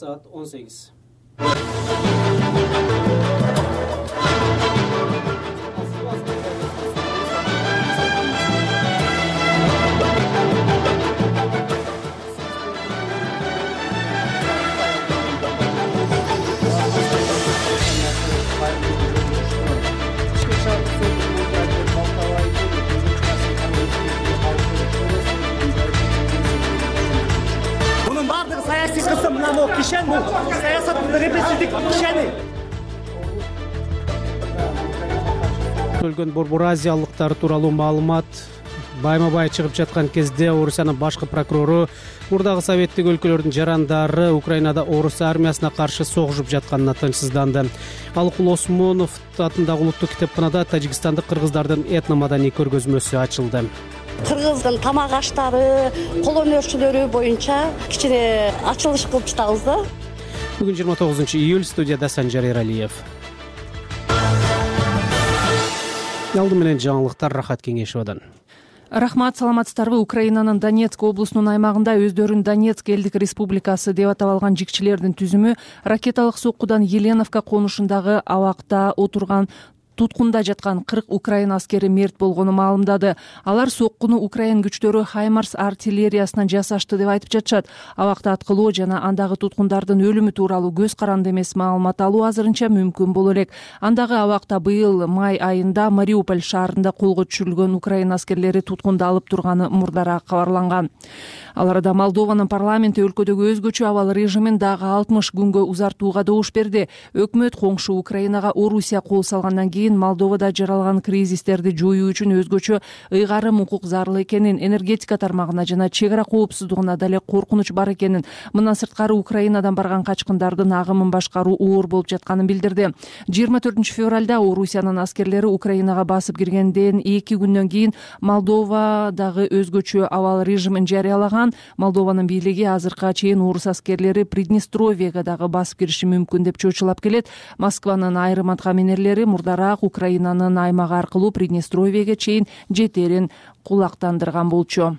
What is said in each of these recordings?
Saat 18. Bunun bardығы саяси қысым, мына кишен бұл саясаттың репрессивдік кишені. Өлгөн Бурбуразиялыктар тууралуу маалымат байма-бай чыгып жаткан кезде Орусиянын башкы прокурору мурдагы советтик өлкөлөрдүн жарандары Украинада орус армиясына каршы согушуп жатканына тынчсызданды. Алыкул Осмонов атындагы улуттук китепканада тажикстандык кыргыздардын этномаданий көргөзмөсү ачылды. Кыргыздын тамак аштары, кол өнөрчүлөрү боюнча кичине ачылыш кылып жатабыз да. Бүгүн 29 июль, студияда Санжар Эралиев. Алды менен жаңылыктар Рахат Кеңешовдон. Рахмат, саламатсыздарбы? Украинанын Донецк облусунун аймагында өздөрүн Донецк элдик республикасы деп атап алган жигчилердин түзүмү ракеталык соккудан Еленовка конушундагы абакта отурган туткунда жаткан 40 Украин аскери мерт болгону маалымдады. Алар соккуну Украин күчтөрү Хаймарс артиллериясынан жасашты деп айтып жатышат. Абакты аткылоо жана андагы туткундардын өлүмү тууралуу көз каранды эмес маалымат алуу азырынча мүмкүн боло элек. Андагы абакта быйыл май айында Мариуполь шаарында колго түшүрүлгөн Украин аскерлери туткунда алып турганы мурдараак кабарланган. Ал арада Молдованын парламенти өлкөдөгү өзгөчө абал режимин дагы 60 күнгө узартууга добуш берди. Өкмөт коңшу Украинага Орусия кол салгандан кийин Молдовада жаралган кризистерди жоюу үчүн өзгөчө ыйгарым укук зарыл экенин, энергетика тармагына жана чек ара коопсуздугуна дале коркунуч бар экенин, мындан сырткары Украинадан барган качкындардын агымын башкаруу оор болуп жатканын билдирди. 24 февралда Орусиянын аскерлери Украинага басып киргенден 2 күндөн кийин Молдовадагы өзгөчө абал режимин жарыялаган. Молдованын бийлиги азыркыга чейин орус аскерлери Приднестровьеге дагы басып кириши мүмкүн деп чочулап келет. Москванын айрым аткаминерлери мурдараак Украинанын аймагы аркылуу Приднестровьеге чейин жетерин кулактандырган болчу.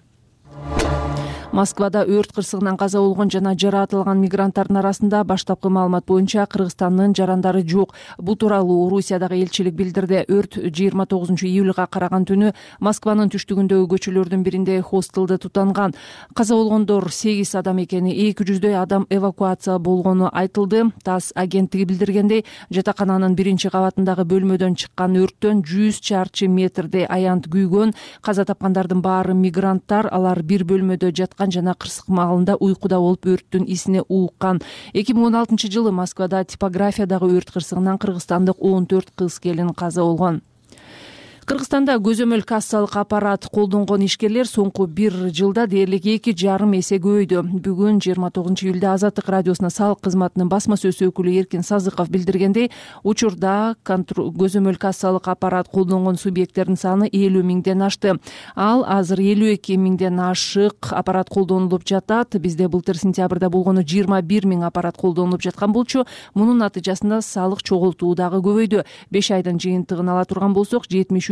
Москвада өрт кырсыгынан каза болгон жана жаратылган мигранттардын арасында баштапкы маалымат боюнча Кыргызстандын жарандары жок. Бул тууралуу Орусиядагы элчилик билдирди. Өрт 29 июлга караган түнү Москванын түштүгүндөгү көчөлөрдүн биринде хостелде тутанган. Каза болгондор 8 адам экени, 200дөй адам эвакуация болгону айтылды. ТАСС агенттиги билдиргендей, жатакананын биринчи кабатындагы бөлмөдөн чыккан өрттөн 100 чарчы метрдей аянт күйгөн. Каза тапкандардын баары мигранттар, алар бир бөлмөдө жаткан жана кырсык маалында уйкуда болуп өрттүн исине ууккан. 2016 жылы Москвада типографиядагы өрт кырсыгынан кыргызстандык 14 кыз келин каза болгон. Кыргызстанда көзөмөл кассалык аппарат колдонгон ишкерлер соңку 1 жылда дээрлик 2,5 эсе көбөйдү. Бүгүн 29 июлда Азаттык радиосуна салык кызматынын басма сөз өкүлү Эркин Сазыков билдиргендей, учурда көзөмөл кассалык аппарат колдонгон субъекттердин саны 50 миңден ашты. Ал азыр 52 миңден ашык аппарат колдонулуп жатат. Бизде былтыр сентябрда болгону 21 миң аппарат колдонулуп жаткан болчу. Мунун натыйжасында салык чогултуу дагы көбөйдү. 5 айдын жыйынтыгын ала турган болсок,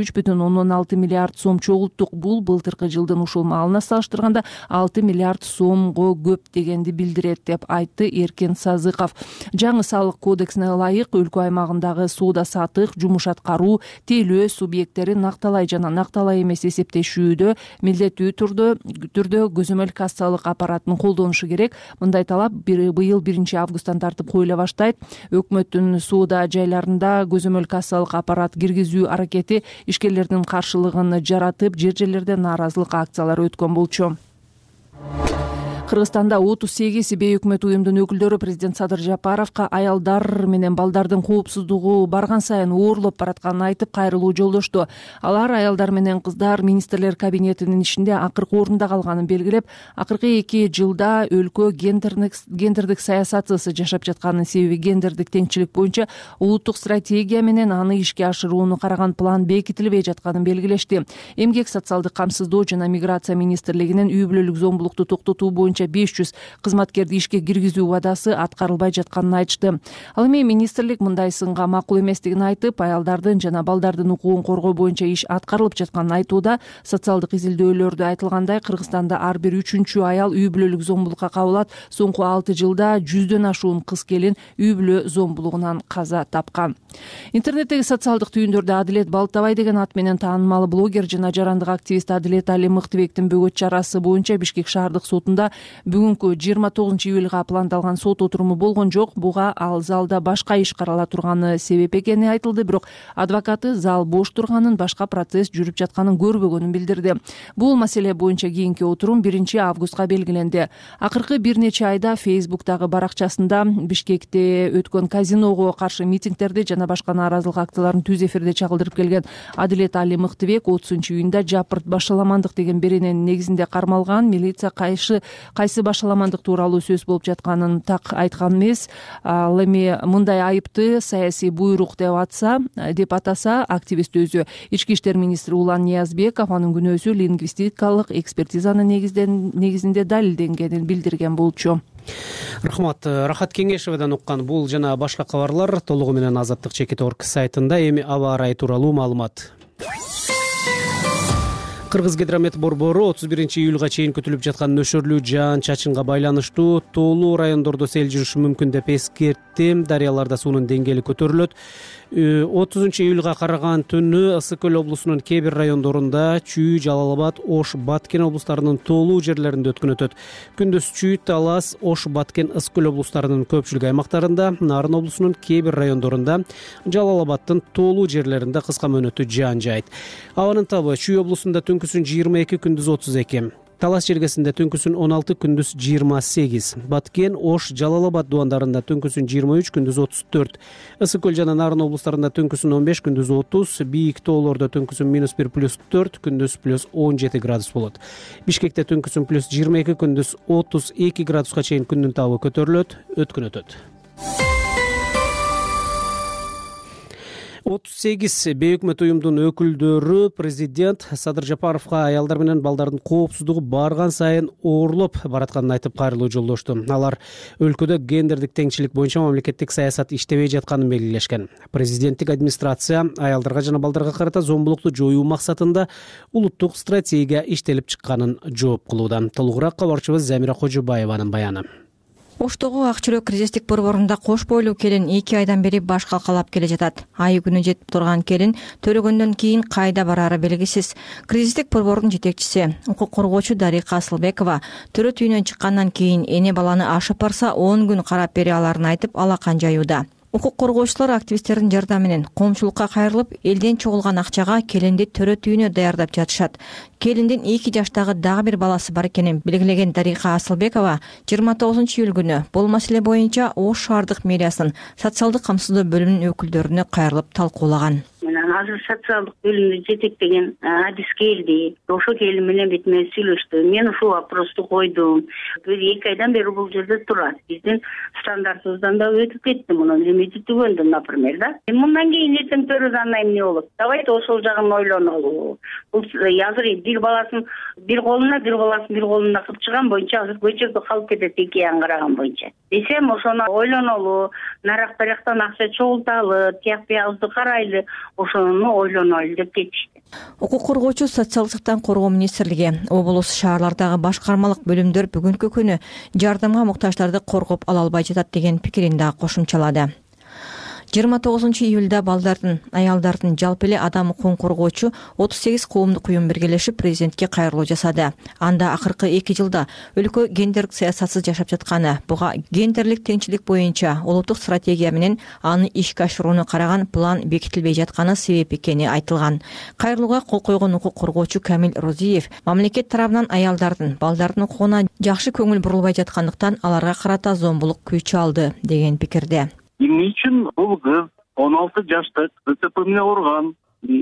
73,6 миллиард сом чогулттук. Бул былтыркы жылдын ушул маалына салыштырганда 6 миллиард сомго көп дегенди билдирет деп айтты Эркин Сазыков. Жаңы салык кодексине ылайык өлкө аймагындагы соода сатык, жумуш аткаруу, тейлөө субъекттери накталай жана накталай эмес эсептешүүдө милдеттүү түрдө көзөмөл кассалык аппаратын колдонушу керек. Мындай талап быйыл 1 августтан тартып коюла баштайт. Өкмөттүн соода жайларында көзөмөл кассалык аппарат киргизүү аракети ишкерлердин каршылыгын жаратып, жер-жерлерде нааразылык акциялары өткөн болчу. Кыргызстанда 38 бейөкмөт уюмдун өкүлдөрү президент Садыр Жапаровго аялдар менен балдардын коопсуздугу барган сайын оорлоп баратканын айтып кайрылуу жолдошту. Алар аялдар менен кыздар министрлер кабинетинин ишинде акыркы орунда калганын белгилеп, акыркы 2 жылда өлкө гендердик саясатсыз жашап жатканын себеби гендердик теңчилик боюнча улуттук стратегия менен аны ишке ашырууну караган план бекитилбей жатканын белгилешти. Эмгек социалдык камсыздоо жана миграция министрлигинин үй бүлөлүк зомбулукту токтотуу боюнча боюнча 500 кызматкерди ишке киргизүү убадасы аткарылбай жатканын айтышты. Ал эми министрлик мындай сынга макул эместигин айтып, аялдардын жана балдардын укугун коргоо боюнча иш аткарылып жатканын айтууда. Социалдык изилдөөлөрдө айтылгандай, Кыргызстанда ар бир 3-чү аял үй бүлөлүк зомбулукка кабылат. Соңку 6 жылда 100дөн ашуун кыз келин үй бүлө зомбулугунан каза тапкан. Интернеттеги социалдык түйүндөрдө Адилет Балтабай деген ат менен таанымал блогер жана жарандык активист Адилет Али Мыктыбектин бөгөт чарасы боюнча Бишкек шаардык сотунда бүгүнкү 29-июлга пландалган сот отуруму болгон жок. Буга ал залда башка иш карала турганы себеп экени айтылды, бирок адвокаты зал бош турганын, башка процесс жүрүп жатканын көрбөгөнүн билдирди. Бул маселе боюнча кийинки отурум 1-августка белгиленди. Акыркы бир нече айда Facebook'тагы баракчасында Бишкекте өткөн казиного каршы митингдерди жана башка нааразылык акцияларын түз эфирде чагылдырып келген Адилет Али Мыктыбек 30-июнда жапырт башаламандык деген берененин негизинде кармалган. Милиция кайсы башаламандык тууралуу сөз болуп жатканын так айткан эмес. Ал эми мындай айыпты саясий буйрук деп атаса активист өзү. Ички иштер министри Улан Ниязбеков анын күнөөсү лингвистикалык экспертизанын негизинде далилденгенин билдирген болчу. Рахмат. Рахат Кеңешевадан уккан бул жана башка кабарлар толугу менен Азаттык.org сайтында. Эми аба ырайы тууралуу маалымат. Кыргызгидромет борбору 31-июлга чейин күтүлүп жаткан нөшөрлүү жаан-чачынга байланыштуу тоолуу райондордо сел жүрүшү мүмкүн деп эскертти. Дарыяларда суунун деңгээли көтөрүлөт. 30-июлга караган түнү Ысык Көл облусунун кээ бир райондорунда Чүй, Жалал Абад, Ош, Баткен облустарынын тоолуу жерлеринде өткөн өтөт. Күндүз Чүй, Талас, Ош, Баткен, Ысык Көл облустарынын көпчүлүк аймактарында, Нарын облусунун кээ бир райондорунда, Жалал Абадтын тоолуу жерлеринде кыска мөөнөттүү жаан жаайт. Абанын табы Чүй облусунда түнкүсүн 22, күндүз 32. Талас жергесинде түнкүсүн 16, күндүз 28. Баткен, Ош, Жалал Абад дубандарында түнкүсүн 23, күндүз 34. Ысык Көл жана Нарын облустарында түнкүсүн 15, күндүз 30. Бийик тоолордо түнкүсүн -1 +4, күндүз +17 градус болот. Бишкекте түнкүсүн +22, күндүз 32 градуска чейин күндүн табы көтөрүлөт, өткөн өтөт. 38 бейөкмөт уюмдун өкүлдөрү президент Садыр Жапаровго аялдар менен балдардын коопсуздугу барган сайын оорлоп баратканын айтып кайрылуу жолдошту. Алар өлкөдө гендердик теңчилик боюнча мамлекеттик саясат иштебей жатканын белгилешкен. Президенттик администрация аялдарга жана балдарга карата зомбулукту жоюу максатында улуттук стратегия иштелип чыкканын жооп кылууда. Толугураак кабарчыбыз Замира Кожубаеванын баяны. Оштогу Ак Чүрөк кризистик борборунда кош бойлуу келин 2 айдан бери баш калкалап келе жатат. Айы күнү жетип турган келин төлөгөндөн кийин кайда барары белгисиз. Кризистик борбордун жетекчиси, укук коргоочу Дарика Асылбекова төрөт үйүнөн чыккандан кийин эне баланы ашып барса 10 күн карап бере аларын айтып алакан жаюуда. Укук коргоочулар активисттердин жардамы менен коомчулукка кайрылып, элден чогулган акчага келинди төрөт үйүнө даярдап жатышат. Келиндин 2 жаштагы дагы бир баласы бар экенин белгилеген Дарика Асылбекова 29-июль күнү бул маселе боюнча Ош шаардык мэриясынын социалдык камсыздоо бөлүмүнүн өкүлдөрүнө кайрылып талкуулаган. Азыр социалдык бөлүмдү жетектеген адис келди. Ошо келин менен бет менен сүйлөштү. Мен ушул вопросту койдум. Бир 2 айдан бери бул жерде турат. Биздин стандартыбыздан да өтүп кетти мунун лимити түгөндү, например, да. Мындан кийин эртең төрөдөн эмне болот? Давайте ошол жагын ойлонолу. Бул азыр бир баласын бир колуна кылып чыган боюнча азыр көчөдө калып кетет, эки аян караган боюнча. Десем ошону ойлонолу, нарак барактан акча чогулталы, тияк биябызды карайлы, ошону ойлонолу деп кетишти. Укук коргоочу социалдыктан коргоо министрлиги облус шаарлардагы башкармалык бөлүмдөр бүгүнкү күнү жардамга муктаждарды коргоп ала албай жатат деген пикирин да кошумчалады. 29-июлда балдардын, аялдардын жалпы эле адам укугун коргоочу 38 коомдук уюм биргелешип президентке кайрылуу жасады. Анда акыркы 2 жылда өлкө гендерлик саясатсыз жашап жатканы, буга гендерлик теңчилик боюнча улуттук стратегия менен аны ишке ашырууну караган план бекитилбей жатканы себеп экени айтылган. Кайрылууга кол койгон укук коргоочу Камил Розиев мамлекет тарабынан аялдардын, балдардын укугуна жакшы көңүл бурулбай жаткандыктан аларга карата зомбулук күч алды деген пикирде. Эмне үчүн бул кыз 16 жаштык ДЦП менен ооруган,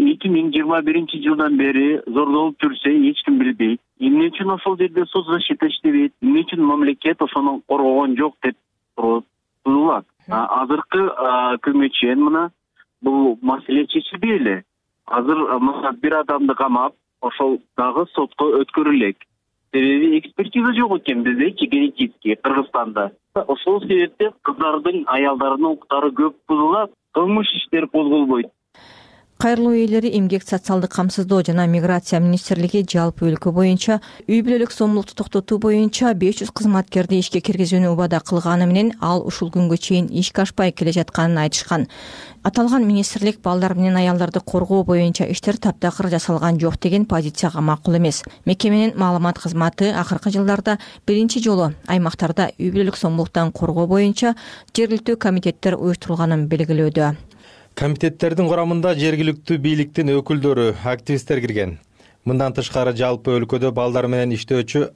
2021 жылдан бери зордолуп жүрсө эч ким билбейт. Эмне үчүн ошол жерде соцзащита иштебейт? Эмне үчүн мамлекет ошону коргогон жок деп турулат? Азыркы күнгө чейин мына бул маселе чечилбей эле. Азыр бир адамды камап, ошол дагы сотко өткөрүлөк. Себеби экспертиза жок экен бизде генетический Кыргызстанда. Ошол себептен кыздардын, аялдардын укуктары көп бузулат, кылмыш иштери козголбойт. Кайрылуу ээлери эмгек социалдык камсыздоо жана миграция министрлиги жалпы өлкө боюнча үй бүлөлүк зомбулукту токтотуу боюнча 500 кызматкерди ишке киргизүүнү убада кылганы менен ал ушул күнгө чейин ишке ашпай келе жатканын айтышкан. Аталган министрлик балдар менен аялдарды коргоо боюнча иштер таптакыр жасалган жок деген позицияга макул эмес. Мекеменин маалымат кызматы акыркы жылдарда биринчи жолу аймактарда үй бүлөлүк зомбулуктан коргоо боюнча жергиликтүү комитеттер уюштурулганын белгилөөдө. Комитеттердин курамында жергиликтүү бийликтин өкүлдөрү, активисттер кирген. Мындан тышкары жалпы өлкөдө балдар менен иштөөчү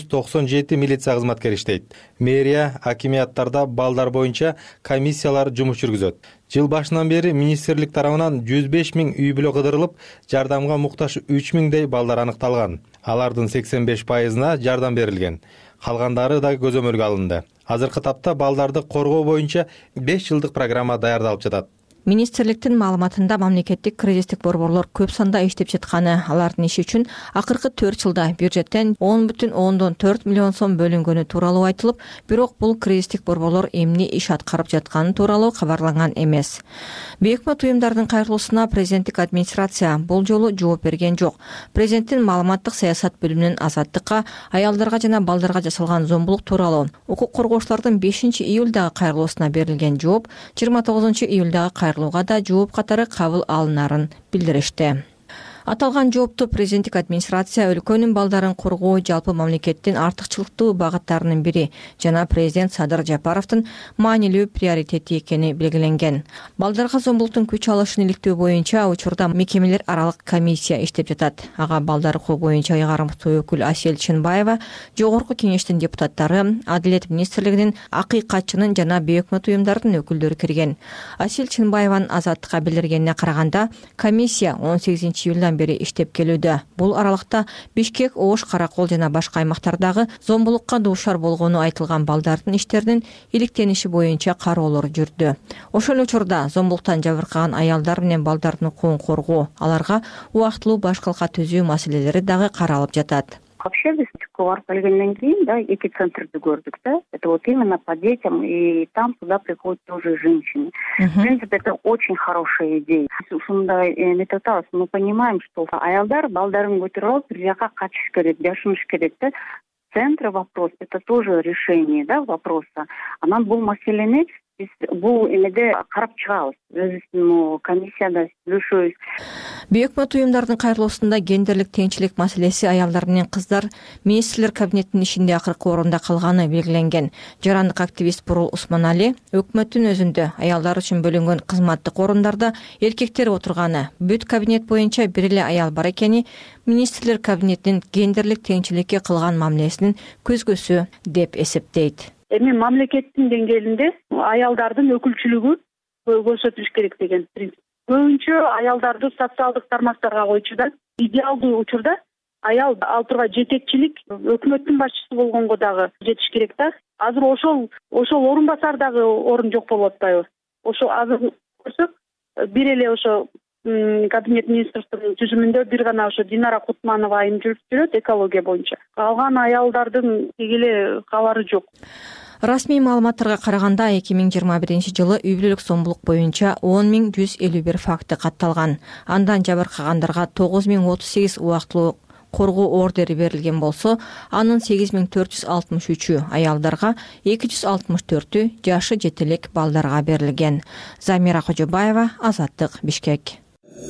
697 милиция кызматкери иштейт. Мэрия, акимияттарда балдар боюнча комиссиялар жумуш жүргүзөт. Жыл башынан бери министрлик тарабынан 105 000 үй бүлө кыдырылып, жардамга муктаж 3 000дей балдар аныкталган. Алардын 85%-на жардам берилген. Калгандары да көзөмөлгө алынды. Азыркы тапта балдарды коргоо боюнча 5 жылдык программа даярдалып жатат. Министрликтин маалыматында мамлекеттик кризистик борборлор көп санда иштеп жатканы, алардын иши үчүн акыркы 4 жылда бюджеттен 10,4 миллион сом бөлүнгөнү тууралуу айтылып, бирок бул кризистик борборлор эмне иш аткарып жатканы тууралуу кабарланган эмес. Бейөкмөт уюмдардын кайрылуусуна президенттик администрация бул жолу жооп берген жок. Президенттин маалыматтык саясат бөлүмүнүн Азаттыкка аялдарга жана балдарга жасалган зомбулук тууралуу укук коргоочулардын 5 июлдагы кайрылуусуна берилген жооп 29 июлдагы кайрылууга да жооп катары кабыл алынарын билдиришти. Аталган жоопту президенттик администрация өлкөнүн балдарын коргоо жалпы мамлекеттин артыкчылыктуу багыттарынын бири жана президент Садыр Жапаровдун маанилүү приоритети экени белгиленген. Балдарга зомбулуктун күч алышын иликтөө боюнча учурда мекемелер аралык комиссия иштеп жатат. Ага балдар укугу боюнча ыйгарымдуу өкүл Асель Чынбаева, жогорку кеңештин депутаттары, Адилет министрлигинин акыйкатчынын жана бейөкмөт уюмдардын өкүлдөрү кирген. Асель Чынбаеванын Азаттыкка билдиргенине караганда, комиссия 18 июлдан бери иштеп келүүдө. Бул аралыкта Бишкек, Ош, Каракол жана башка аймактардагы зомбулукка дуушар болгону айтылган балдардын иштеринин иликтениши боюнча кароолор жүрдү. Ошол учурда зомбулуктан жабыркаган аялдар менен балдардын укугун коргоо, аларга убактылуу баш калка түзүү маселелери дагы каралып жатат. Вообще без барып келгенден кийин, да, эки центрди көрдүк, да. Это вот именно по детям, и там туда приходят тоже женщины. В принципе, это очень хорошая идея. Ушундай метод мы понимаем, что аялдар балдарын көтөрүп алып бир жака качыш керек, жашыныш керек, да. Центр вопрос, это тоже решение, да, вопроса. Анан бул маселени биз бул эмеде карап чыгабыз. Өзүбүздүн комиссияда сүйлөшөбүз. Бейөкмөт уюмдардын кайрылуусунда гендерлик теңчилик маселеси аялдар менен кыздар министрлер кабинетинин ишинде акыркы орунда калганы белгиленген. Жарандык активист Бурул Усманали өкмөттүн өзүндө аялдар үчүн бөлүнгөн кызматтык орундарда эркектер отурганы, бүт кабинет боюнча бир эле аял бар экени министрлер кабинетинин гендерлик теңчиликке кылган мамилесинин көзгөсү деп эсептейт. Эми мамлекеттин деңгээлинде аялдардын өкүлчүлүгү көрсөтүлүш керек деген принцип. Көбүнчө аялдарды социалдык тармактарга койчу да. Идеалдуу учурда аял ал тургай жетекчилик өкмөттүн башчысы болгонго дагы жетиш керек да. Азыр ошол орун басар дагы орун жок болуп атпайбы? Ошо азыр көрсөк, бир эле ошо кабинет министрлигинин түзүмүндө бир гана ошо Динара Кутманова айым жүрүп экология боюнча. Калган аялдардын эле кабары жок. Расмий маалыматтарга караганда 2021 жылы үй бүлөлүк зомбулук боюнча 10.151 факты катталган. Андан жабыркагандарга 9038 убактылуу коргоо ордери берилген болсо, анын 8463-ü аялдарга, 264-ü жашы жете элек балдарга берилген. Замира Кожобаева, Азаттык, Бишкек.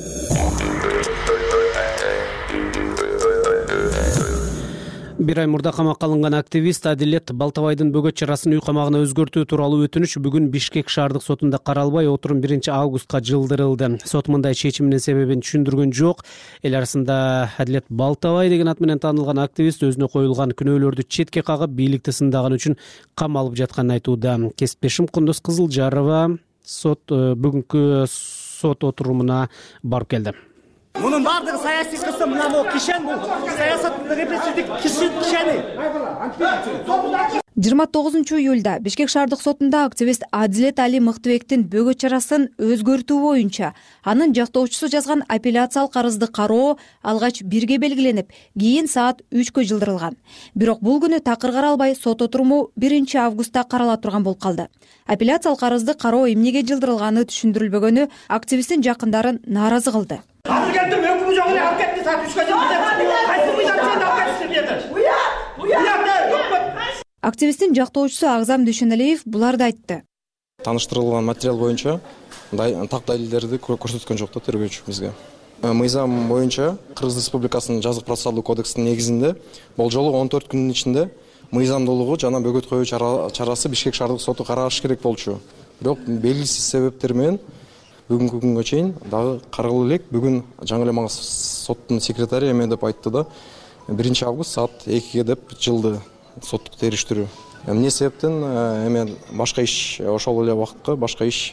Бир ай мурда камакка алынган активист Адилет Балтабайдын бөгөт чарасын үй камагына өзгөртүү тууралуу өтүнүч бүгүн Бишкек шаардык сотунда каралбай, отурум 1 августка жылдырылды. Сот мындай чечиминин себебин түшүндүргөн жок. Эл арасында Адилет Балтабай деген ат менен таанылган активист өзүнө коюлган күнөөлөрдү четке кагып, бийликти сындаган үчүн камалып жатканын айтууда. Кесиптешим Кундуз Кызылжарова бүгүнкү сот отурумуна барып келди. Мунун баардыгы саясий кысым, мына могу кишен, бул саясат репрессивдик кишени. 29 июлда Бишкек шаардык сотунда активист Адилет Али Мыктыбектин бөгөт чарасын өзгөртүү боюнча анын жактоочусу жазган апелляциялык арызды кароо алгач 1-ге белгиленип, кийин саат 3-кө жылдырылган. Бирок бул күнү такыр каралбай сот отуруму 1 августта карала турган болуп калды. Апелляциялык арызды кароо эмнеге жылдырылганы түшүндүрүлбөгөнү активисттин жакындарын нааразы кылды. Азыр келдим, өкүмү жок эле алып кетти, саат 3-кө жылдырды. Кайсы мыйзам чейин алып кетти берди? Активисттин жактоочусу Агзам Дүйшөналиев буларды айтты. Таныштырылган материал боюнча так далилдерди көрсөткөн жок да тергөөчү бизге. Мыйзам боюнча Кыргыз Республикасынын жазык процессуалдык кодексинин негизинде болжолу 14 күндүн ичинде мыйзамдуулугу жана бөгөт коюу чарасы Бишкек шаардык соту карашы керек болчу. Бирок белгисиз себептер менен бүгүнкү күнгө чейин дагы каралып элек. Бүгүн жаңы эле мага соттун секретарю эме деп айтты да 1 август саат 2-ге деп жылды соттук териштирүү. Эмне себептен эме башка иш ошол эле убакытка башка иш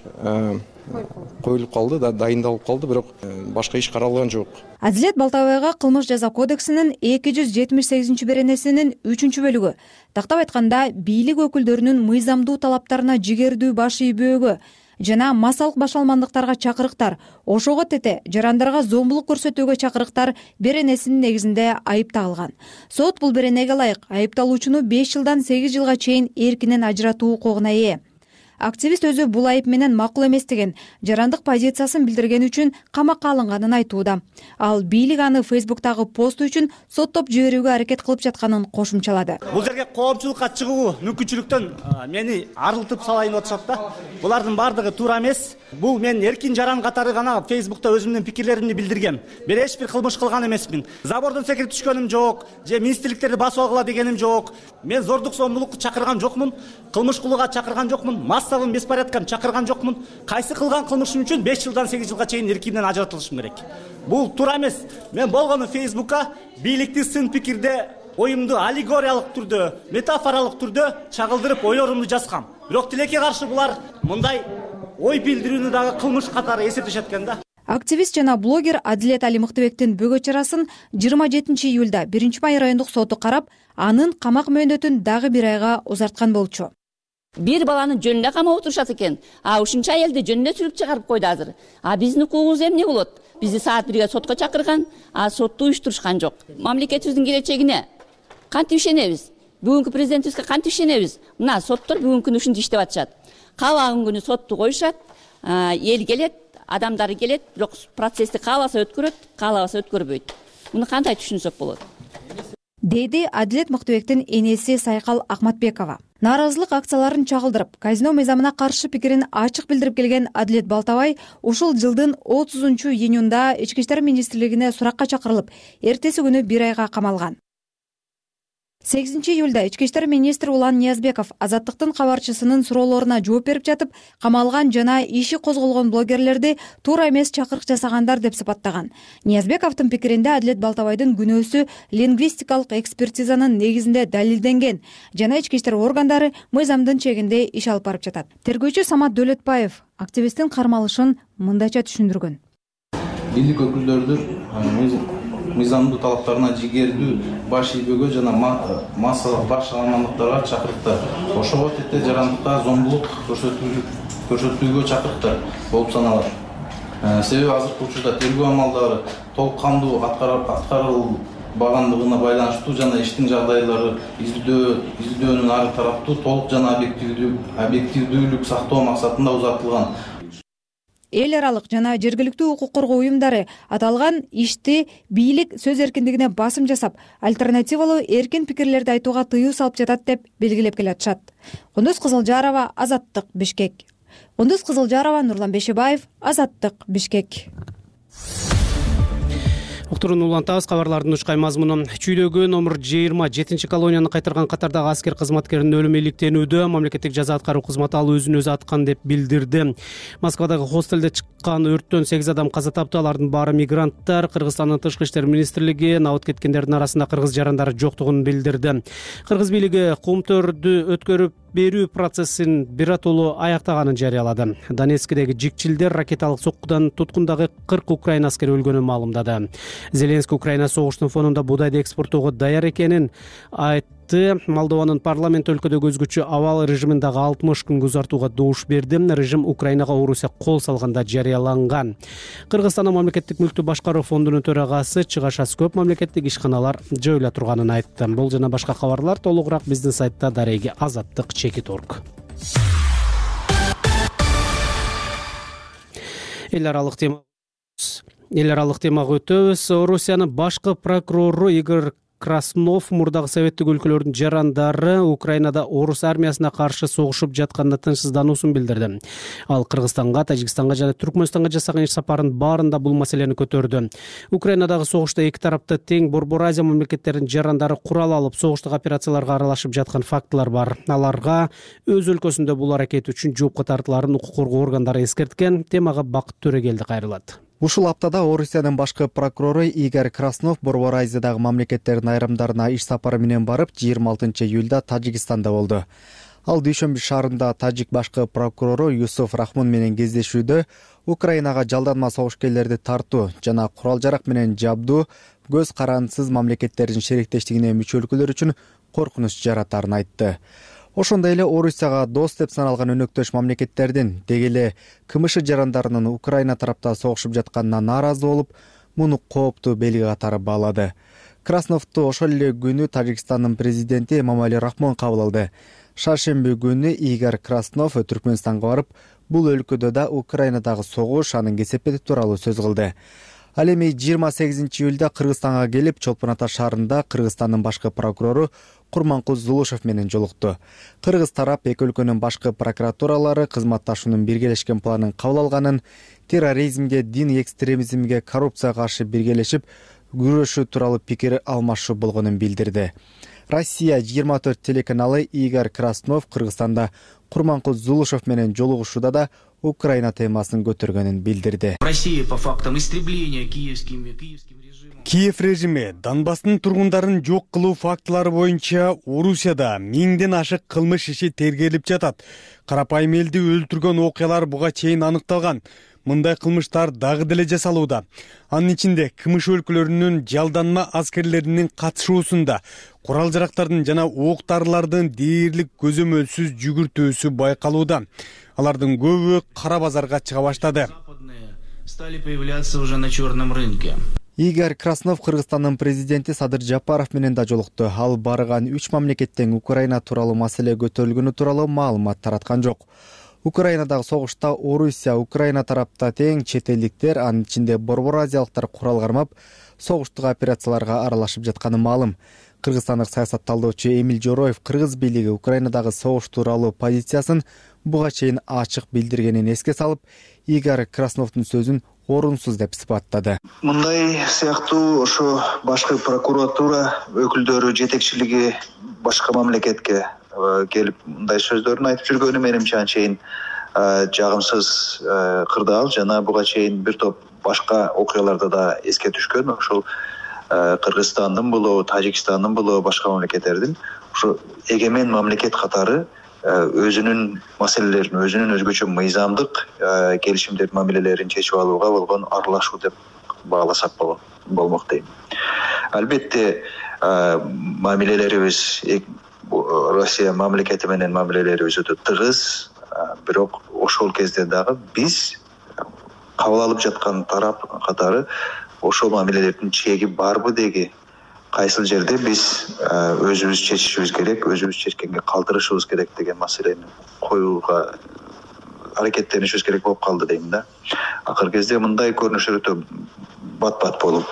коюлуп калды, дайындалып калды, бирок башка иш каралган жок. Адилет Балтабайга кылмыш жаза кодексинин 278-беренесинин 3-бөлүгү, тактап айтканда бийлик өкүлдөрүнүн мыйзамдуу талаптарына жигердүү баш ийбөөгө жана массалык башалмандыктарга чакырыктар, ошого тете жарандарга зомбулук көрсөтүүгө чакырыктар беренесинин негизинде айып тагылган. Сот бул беренеге ылайык айыпталуучуну 5 жылдан 8 жылга чейин эркинен ажыратуу укугуна ээ. Активист өзү бул айып менен макул эмес деген жарандык позициясын билдиргени үчүн камакка алынганын айтууда. Ал бийлик аны Facebook'тагы посту үчүн соттоп жиберүүгө аракет кылып жатканын кошумчалады. Бул жерге коомчулукка чыгуу мүмкүнчүлүктөн мени арылтып салайын деп атышат да. Булардын баардыгы туура эмес. Бул мен эркин жаран катары гана Facebook'та өзүмдүн пикирлеримди билдиргем. Мен эч бир кылмыш кылган эмесмин. Забордон секирип түшкөнүм жок, же министрликтерди басып алгыла дегеним жок. Мен зордук зомбулукка чакырган жокмун, кылмыш кылууга чакырган жокмун, массовый беспорядкам чакырган жокмун. Кайсы кылган кылмышым үчүн 5 жылдан 8 жылга чейин эркинен ажыратылышым керек. Бул туура эмес. Мен болгону Facebook'ка бийликти сын пикирде оюмду аллегориялык түрдө, метафоралык түрдө чагылдырып ойлорумду жазгам. Бирок тилекке каршы булар мындай ой билдирүүнү дагы кылмыш катары эсептешет экен да. Активист жана блогер Адилет Али Мыктыбектин бөгөт чарасын 27 июлда 1 май райондук соту карап, анын камак мөөнөтүн дагы 1 айга узарткан болчу. Бир баланы жөнүнө камап отурушат экен. Ушунча аялды жөнүнө сүрүп чыгарып койду азыр. Биздин укугубуз эмне болот? Бизди саат 1-ге сотко чакырган, сотту уюштурушкан жок. Мамлекетибиздин келечегине кантип ишенебиз? Бүгүнкү президентибизге кантип ишенебиз? Мына соттор бүгүнкү күнү ушинтип иштеп атышат. Каалаган күнү сотту коюшат, эл келет, адамдары келет, бирок процессти кааласа өткөрөт, каалабаса өткөрбөйт. Муну кандай түшүнсөк болот? Деди Адилет Мыктыбектин энеси Сайкал Акматбекова. Нааразылык акцияларын чагылдырып, казино мыйзамына каршы пикирин ачык билдирип келген Адилет Балтабай ушул жылдын 30-июнунда Ички иштер министрлигине суракка чакырылып, эртеси күнү 1 айга камалган. 8 июлда Ички иштер министри Улан Ниязбеков Азаттыктын кабарчысынын суроолоруна жооп берип жатып, камалган жана иши козголгон блогерлерди туура эмес чакырык жасагандар деп сыпаттаган. Ниязбековдун пикиринде Адилет Балтабайдын күнөөсү лингвистикалык экспертизанын негизинде далилденген жана ички иштер органдары мыйзамдын чегинде иш алып барып жатат. Тергөөчү Самат Дөөлөтбаев активисттин кармалышын мындайча түшүндүргөн. Бийлик өкүлдөрдүн мыйзамдуу талаптарына жигердүү баш ийбөөгө жана массалык башаламандыктарга чакырыктар, ошого тете жарандыкка зомбулук көрсөтүүгө чакырыктар болуп саналат. Себеби азыркы учурда тергөө амалдары толук кандуу аткарылбагандыгына байланыштуу жана иштин жагдайлары изилдөөнүн ар тараптуу толук жана объективдүүлүк сактоо максатында узартылган. Эл аралык жана жергиликтүү укук коргоо уюмдары аталган ишти бийлик сөз эркиндигине басым жасап, альтернативалуу эркин пикирлерди айтууга тыюу салып жатат деп белгилеп келатышат. Кундуз Кызылжарова, Азаттык, Бишкек. Кундуз Кызылжарова, Нурлан Бешебаев, Азаттык, Бишкек. Уктурууну улантабыз. Кабарлардын учкай мазмуну. Чүйдөгү номер 27 колонияны кайтарган катардагы аскер кызматкеринин өлүмү иликтенүүдө. Мамлекеттик жаза аткаруу кызматы ал өзүн өзү аткан деп билдирди. Москвадагы хостелде чыккан өрттөн 8 адам каза тапты. Алардын баары мигранттар. Кыргызстандын тышкы иштер министрлиги абыт кеткендердин арасында кыргыз жарандары жоктугун билдирди. Кыргыз бийлиги кум төрдү өткөрүп берүү процессин биротолуу аяктаганын жарыялады. Донецкидеги жикчилдер ракеталык соккудан туткундагы 40 украин аскери өлгөнүн маалымдады. Зеленский Украина согуштун фонунда буудайды экспорттоого даяр экенин айтты. Молдованын парламенти өлкөдөгү өзгөчө абал режимин дагы 60 күнгө узартууга добуш берди. Режим Украинага Орусия кол салганда жарыяланган. Кыргызстандын мамлекеттик мүлктү башкаруу фондунун төрагасы чыгашасы көп мамлекеттик ишканалар жоюла турганын айтты. Бул жана башка кабарлар толугураак биздин сайтта дареги azаттык.org. Эл аралык темага өтөбүз. Орусиянын башкы прокурору Игорь Краснов мурдагы советтик өлкөлөрдүн жарандары Украинада орус армиясына каршы согушуп жатканына тынчсыздануусун билдирди. Ал Кыргызстанга, Тажикстанга жана Түркмөнстанга жасаган иш сапарынын баарында бул маселени көтөрдү. Украинадагы согушта эки тарапта тең Борбор Азия мамлекеттеринин жарандары курал алып, согуштук операцияларга аралашып жаткан фактылар бар. Аларга өз өлкөсүндө бул аракет үчүн жоопко тартыларын укук коргоо органдары эскерткен. Темага Бакыт Төрөгелди кайрылат. Ушул аптада Орусиянын башкы прокурору Игорь Краснов Борбор Азиядагы мамлекеттердин айрымдарына иш сапары менен барып, 26 июлда Тажикстанда болду. Ал Дүйшөмбү шаарында тажик башкы прокурору Юсуф Рахмон менен кездешүүдө Украинага жалданма согушкерлерди тартуу жана курал-жарак менен жабдуу көз карандысыз мамлекеттердин шериктештигине мүчө өлкөлөр үчүн коркунуч жаратарын айтты. Ошондой эле Орусияга дос деп саналган өнөктөш мамлекеттердин деги эле КМШ жарандарынын Украина тарапта согушуп жатканына нааразы болуп, муну кооптуу белги катары баалады. Красновду ошол эле күнү Тажикстандын президенти Эмомали Рахмон кабыл алды. Шаршемби күнү Игорь Краснов Түркмөнстанга барып, бул өлкөдө да Украинадагы согуш, анын кесепети тууралуу сөз кылды. Ал эми 28 июлда Кыргызстанга келип, Чолпон Ата шаарында Кыргызстандын башкы прокурору Курманкул Зулушев менен жолукту. Кыргыз тарап эки өлкөнүн башкы прокуратуралары кызматташуунун биргелешкен планын кабыл алганын, терроризмге, дин экстремизмге, коррупцияга каршы биргелешип күрөшүү тууралуу пикир алмашуу болгонун билдирди. Россия 24 телеканалы Игорь Краснов Кыргызстанда Курманкул Зулушев менен жолугушууда да Украина темасын көтөргөнүн билдирди. Россия по фактам истребления киевским режимом. Киев режими Донбасстын тургундарын жок кылуу фактылары боюнча Орусияда 1000ден ашык кылмыш иши тергелип жатат. Карапайым элди өлтүргөн окуялар буга чейин аныкталган. Мындай кылмыштар дагы деле жасалууда. Анын ичинде КМШ өлкөлөрүнүн жалданма аскерлеринин катышуусунда курал-жарактардын жана ок-дарылардын дээрлик көзөмөлсүз жүгүртүүсү байкалууда. Алардын көбү кара базарга чыга баштады. Стали появляться уже на черном рынке. Игорь Краснов Кыргызстандын президенти Садыр Жапаров менен да жолукту. Ал барган 3 мамлекеттен Украина тууралуу маселе көтөрүлгөнү тууралуу маалымат тараткан жок. Украинадагы согушта Орусия, Украина тарапта тең чет элдиктер, анын ичинде Борбор Азиялыктар курал кармап, согуштук операцияларга аралашып жатканы маалым. Кыргызстандык саясатталдоочу Эмил Жороев кыргыз бийлиги Украинадагы согуш тууралуу позициясын буга чейин ачык билдиргенин эске салып, Игорь Красновдун сөзүн орунсуз деп сыпаттады. Мындай сыяктуу ошо башкы прокуратура өкүлдөрү жетекчилиги башка мамлекетке келип мындай сөздөрүн айтып жүргөнү менимче анчейин жагымсыз кырдаал жана буга чейин бир топ башка окуяларда да эске түшкөн. Ошол Кыргызстандын болобу, Тажикстандын болобу, башка мамлекеттердин ошо эгемен мамлекет катары өзүнүн маселелерин, өзүнүн өзгөчө мыйзамдык келишимдердин мамилелерин чечип алууга болгон аралашуу деп бааласак болмок дейм. Албетте мамилелерибиз Россия мамлекети менен мамилелерибиз өтө тыгыз, бирок ошол кезде дагы биз кабыл алып жаткан тарап катары ошол мамилелердин чеги барбы деги кайсыл жерде биз өзүбүз чечишибиз керек, өзүбүз чечкенге калтырышыбыз керек деген маселени коюуга аракеттенишибиз керек болуп калды дейм да. Акыркы кезде мындай көрүнүштөр өтө бат-бат болуп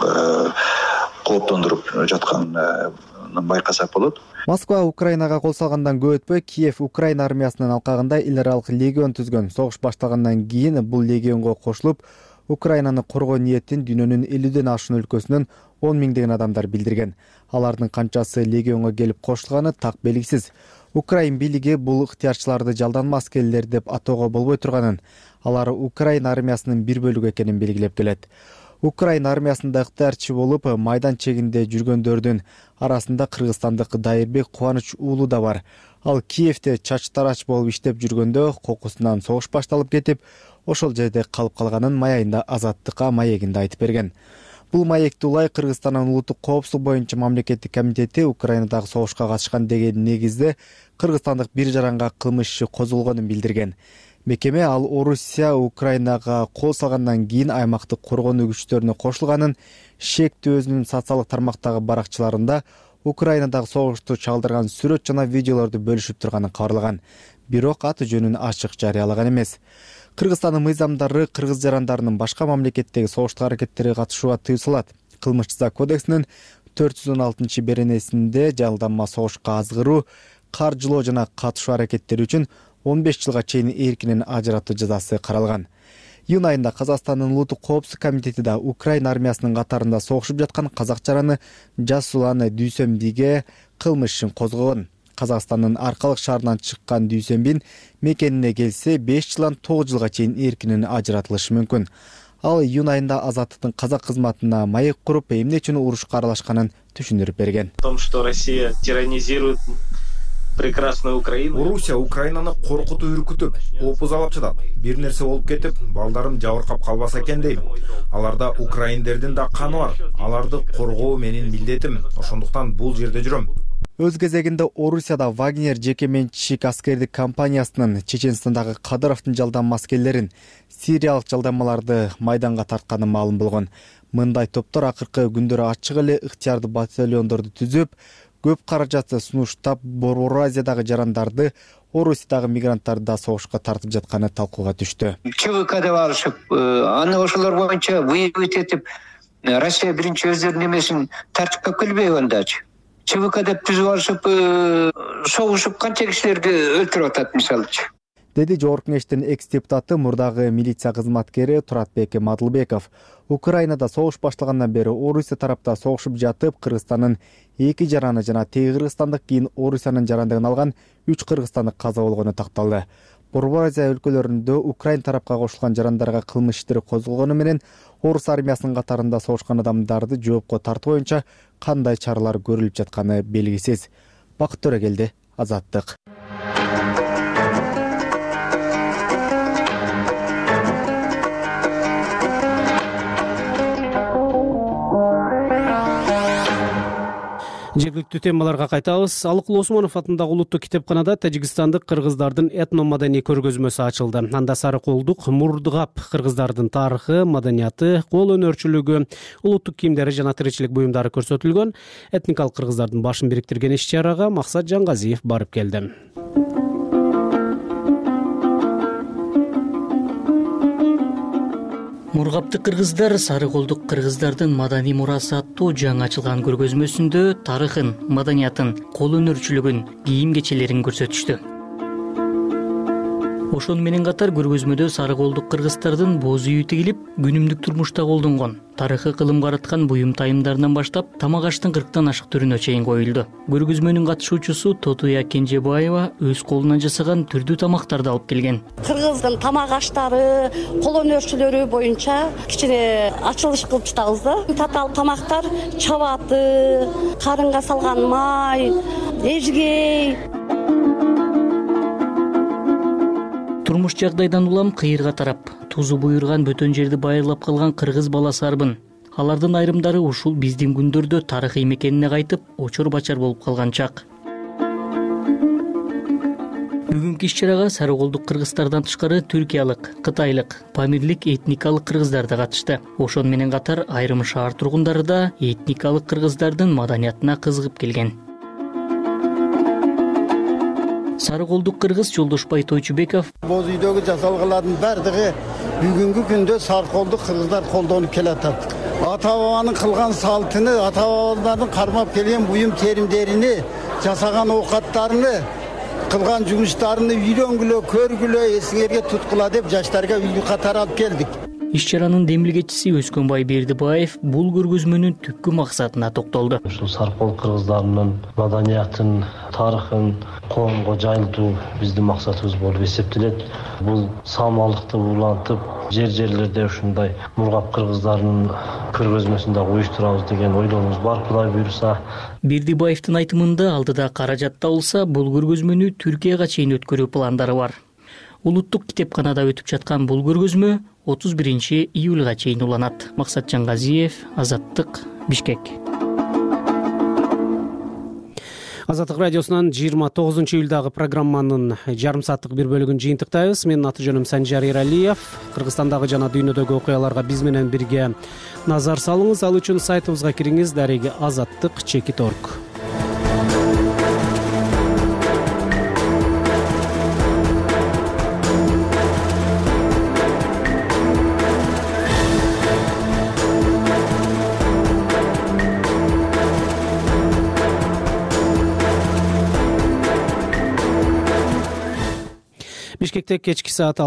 кооптондуруп жатканын байкасак болот. Москва Украинага кол салгандан көп өтпөй Киев Украина армиясынын алкагында эл аралык легион түзгөн. Согуш башталгандан кийин бул легионго кошулуп, Украинаны коргоо ниетин дүйнөнүн 50ден ашуун өлкөсүнөн 10 миңдеген адамдар билдирген. Алардын канчасы легионго келип кошулганы так белгисиз. Украин бийлиги бул ыктыярчыларды жалданма аскерлер деп атоого болбой турганын, алар Украина армиясынын бир бөлүгү экенин белгилеп келет. Украина армиясында ыктыярчы болуп майдан чегинде жүргөндөрдүн арасында кыргызстандык Дайырбек Кубаныч уулу да бар. Ал Киевде чачтарач болуп иштеп жүргөндө кокусунан согуш башталып кетип, ошол жерде калып калганын май айында Азаттыкка маегинде айтып берген. Бул маекти улай Кыргызстандын улуттук коопсуздук боюнча мамлекеттик комитети Украинадагы согушка катышкан деген негизде кыргызстандык бир жаранга кылмыш иши козголгонун билдирген. Мекеме ал Орусия Украинага кол салгандан кийин аймактык коргонуу күчтөрүнө кошулганын, шектүү өзүнүн социалдык тармактагы баракчаларында Украинадагы согушту чагылдырган сүрөт жана видеолорду бөлүшүп турганын кабарлаган. Бирок аты жөнүн ачык жарыялаган эмес. Кыргызстандын мыйзамдары кыргыз жарандарынын башка мамлекеттеги согуштук аракеттерге катышууга тыюу салат. Кылмыш жаза кодексинин 416-беренесинде жалданма согушка азгыруу, каржылоо жана катышуу аракеттери үчүн 15 жылга чейин эркинен ажыратуу жазасы каралган. Июнь айында Казакстандын улуттук коопсуздук комитети да Украина армиясынын катарында согушуп жаткан казак жараны Жасулан Дүйсөнбиге кылмыш ишин козгогон. Казакстандын Аркалык шаарынан чыккан Дүйсөнбин мекенине келсе 5 жылдан 9 жылга чейин эркинен ажыратылышы мүмкүн. Ал июнь айында Азаттыктын казак кызматына маек куруп, эмне үчүн урушка аралашканын түшүндүрүп берген. В том, что Россия тиранизирует прекрасную Украину. Орусия Украинаны коркутуп үркүтүп, опузалап жатат. Бир нерсе болуп кетип, балдарым жабыркап калбаса экен дейм. Аларда украиндердин да каны бар. Аларды коргоо менин милдетим. Ошондуктан бул жерде жүрөм. Өз кезегинде Орусияда Вагнер жеке менчик аскердик компаниясынын Чеченстандагы Кадыровдун жалданма аскерлерин, сириялык жалданмаларды майданга тартканы маалым болгон. Мындай топтор акыркы күндөрү ачык эле ыктыярдуу батальондорду түзүп, көп каражатты сунуштап Борбор Азиядагы жарандарды, Орусиядагы мигранттарды да согушка тартып жатканы талкууга түштү. ЧВК деп алышып, аны ошолор боюнча выявить этип, Россия биринчи өздөрүнүн эмесин тартипке келбейби андачы? ЧВК деп түзүп алышып, согушуп канча кишилерди өлтүрүп атат мисалычы. Деди Жогорку Кеңештин экс-депутаты, мурдагы милиция кызматкери Туратбек Мадылбеков. Украинада согуш башталгандан бери Орусия тарапта согушуп жатып, Кыргызстандын 2 жараны жана теги кыргызстандык кийин Орусиянын жарандыгын алган 3 кыргызстандык каза болгону такталды. Борбор Азия өлкөлөрүндө Украин тарапка кошулган жарандарга кылмыш иштери козголгону менен Орус армиясынын катарында согушкан адамдарды жоопко тартуу боюнча кандай чаралар көрүлүп жатканы белгисиз. Бакыт Төрөгелди, Азаттык. Жергиликтүү темаларга кайтабыз. Алыкул Осмонов атындагы улуттук китепканада тажикстандык кыргыздардын этно-маданий көргөзмөсү ачылды. Анда Сарыкулдук, Мурдгап кыргыздардын тарыхы, маданияты, кол өнөрчүлүгү, улуттук кийимдери жана тиричилик буюмдары көрсөтүлгөн. Этникалык кыргыздардын башын бириктирген иш-чарага Максат Жангазиев барып келди. Мургапты кыргыздар Сарыкулдук кыргыздардын маданий мурасы аттуу жаңы ачылган көргөзмөсүндө тарыхын, маданиятын, кол өнөрчүлүгүн, кийим кечелерин көрсөтүштү. Ошону менен катар көргөзмөдө Сарыкулдук кыргыздардын боз үйү тигилип, күнүмдүк турмушта колдонгон тарыхы кылымга араткан буюм тайымдарынан баштап тамак аштын 40тан ашык түрүнө чейин коюлду. Көргөзмөнүн катышуучусу Тотуя Кенжебаева өз колунан жасаган түрдүү тамактарды алып келген. Кыргыздын тамак аштары, кол өнөрчүлөрү боюнча кичине ачылыш кылып жатабыз да. Татаал тамактар чабаты, карынга салган май, эжгей. Турмуш жагдайдан улам кыйырга тарап, тузу буйрган бөтөн жерди байырлап калган кыргыз баласы арбын. Алардын айрымдары ушул биздин күндөрдө тарыхый мекенине кайтып, очор-бачар болуп калган чак. Бүгүнкү иш-чарага Сарыкулдук кыргыздардан тышкары түркиялык, кытайлык, памирлик этникалык кыргыздар да катышты. Ошону менен катар айрым шаар тургундары да этникалык кыргыздардын маданиятына кызыгып келген. Сарыкулдук кыргыз Жолдошбай Тойчубеков: Боз үйдөгү жасалгалардын бардыгы бүгүнкү күндө Сарыкулдук кыргыздар колдонуп келатат. Ата бабанын кылган салтыны, ата бабалардын кармап келген буюм теримдерини, жасаган оокаттарыны, кылган жумуштарыны үйрөнгүлө, көргүлө, эсиңерге туткула деп жаштарга үй катары алып келдик. Иш чаранын демилгечиси Өскөнбай Бердибаев бул көргөзмөнүн түпкү максатына токтолду. Ушул саркол кыргыздарынын маданиятын, тарыхын коомго жайылтуу биздин максатыбыз болуп эсептелет. Бул саамалыкты улантып, жерлерде ушундай мургап кыргыздарынын көргөзмөсүн дагы уюштурабыз деген ойлорубуз бар, Кудай буйруса. Бердибаевдин айтымында алдыда каражат табылса, бул көргөзмөнү Түркияга чейин өткөрүү пландары бар. Улуттук китепканада өтүп жаткан бул көргөзмө 31 июлга чейин уланат. Максатжан Газиев, Азаттык, Бишкек. Азаттык радиосунан 29 июлдагы программанын жарым сааттык бир бөлүгүн жыйынтыктайбыз. Менин аты жөнүм Санжар Эралиев. Кыргызстандагы жана дүйнөдөгү окуяларга биз менен бирге назар салыңыз. Ал үчүн сайтыбызга кириңиз, дареги azattik.org. Бишкекте кечки саат